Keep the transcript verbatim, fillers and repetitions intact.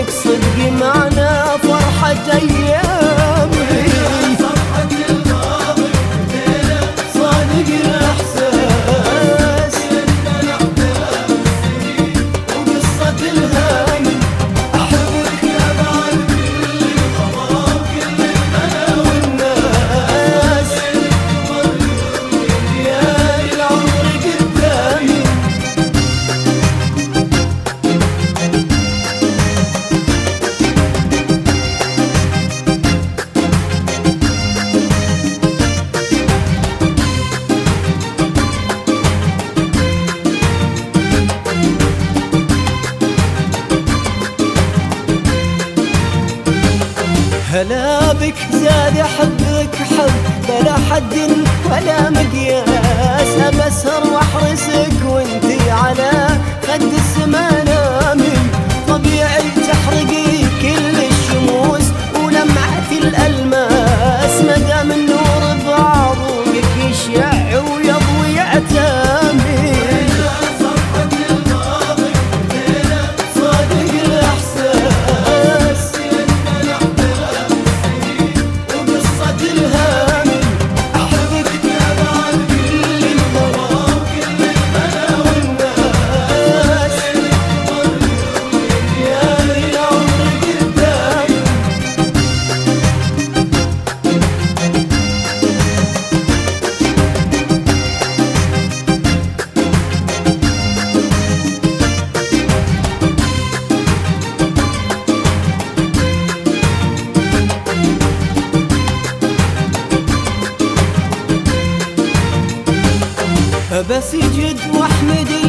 وجودك صدق معنا فرحة أيامي. صفحة الماضي ليلة صادق الإحساس لنا احتلال السنين وقصة الهام. أحبك يا بعد كل الغرام كل الملا والناس يا العمر قدامي. هلا بك زاد احبك حب بلا حد ولا مقياس. ابسهر واحرسك وانتي على خد السما نامي. طبيعي تحرقي كل الشموس ولمعة الالماس. مدام النور بعروقك يشع ويضوي عتامي. صفحة الماضي ليلة صادق الاحساس لنا احتلال السنين وقصة الهام. أحبك يا بعد كل الغرام كل الملا والناس يا العمر قدامي. بسجد واحمد